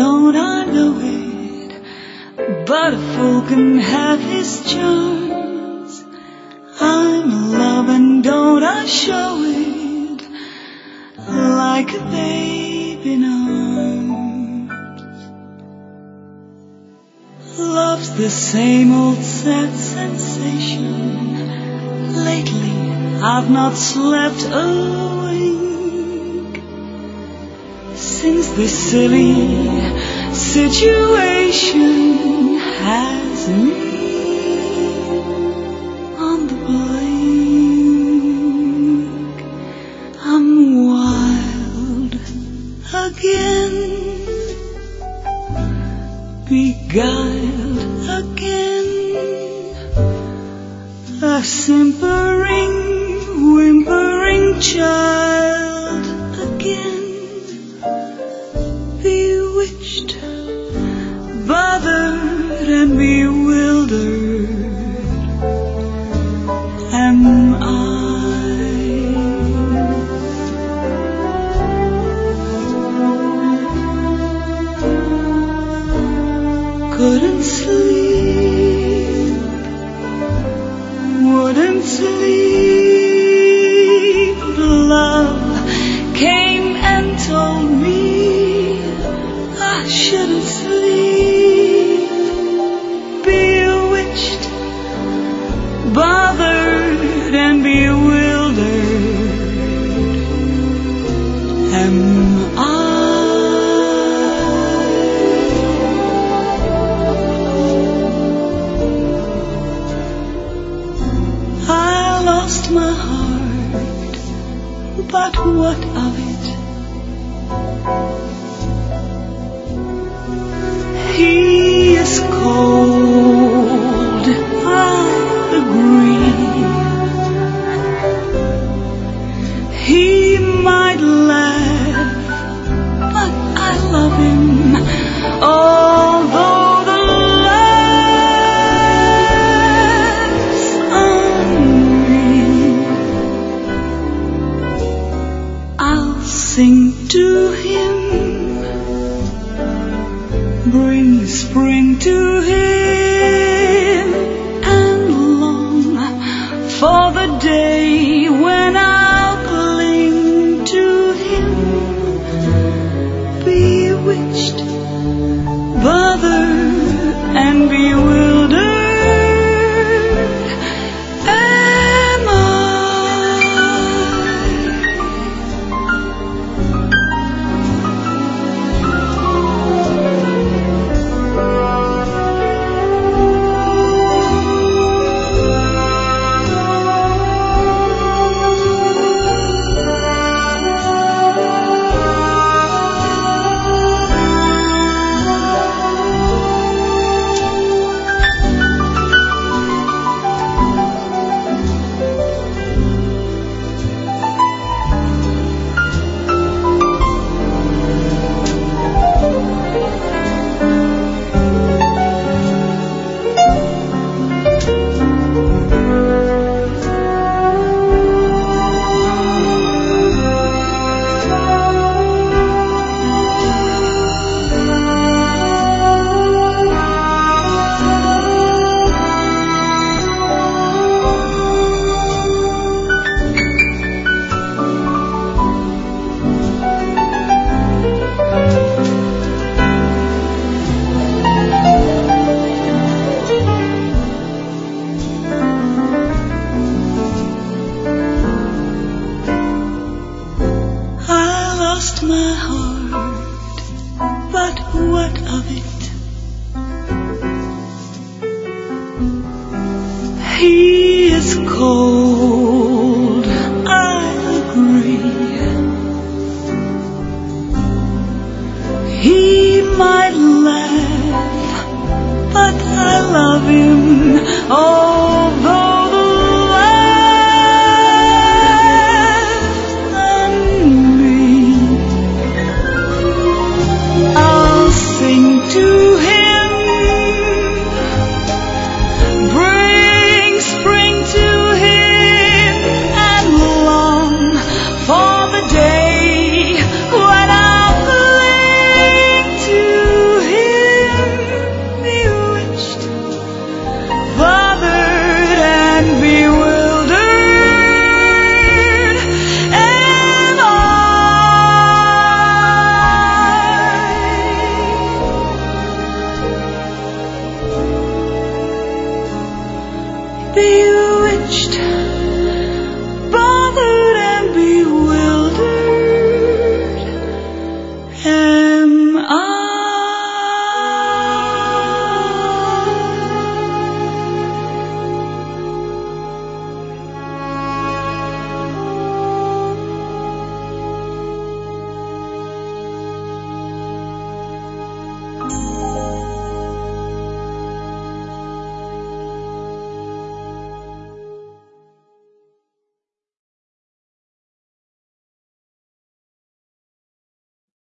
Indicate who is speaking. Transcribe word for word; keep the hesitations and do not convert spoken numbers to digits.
Speaker 1: don't I know it? But a fool can have his charms. I'm in love and don't I show it? Like a babe in arms. Love's the same old sad sensation. Lately I've not slept a wink since this silly situation has me on the blink. I'm wild again, beguiled again, a simpering, whimpering child again, bewitched, bothered and bewildered am I. Couldn't sleep, wouldn't sleep. Love came and told me I shouldn't sleep. Bewitched, bothered and bewildered am I. My heart, but what of it? He is cold, I agree. He might laugh, but I love him, although sing to him, bring spring to him, and long for the day when I'll cling to him. Bewitched, bothered and bewildered am I. My heart, but what of it? He is cold.